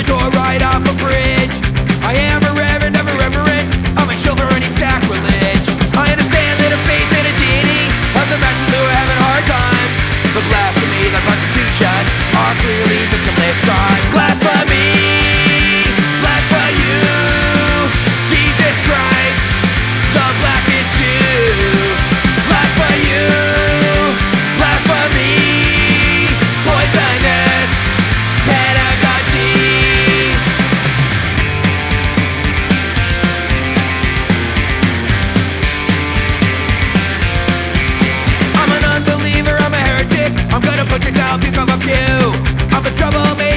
tore right off a bridge. I am a reverend of irreverence. I'm a shield for any sacrilege. I understand that a faith in a deity of the masses who are having hard times. The blasphemy, the Constitution are clearly victimless crimes. Blasphemy, blasphemy you, Jesus Christ, the blackest Jew. Blasphemy you, blasphemy, poisonous pedagogy. I'm an unbeliever, I'm a heretic. I'm gonna put you down, pick up a pew. I'm a troublemaker.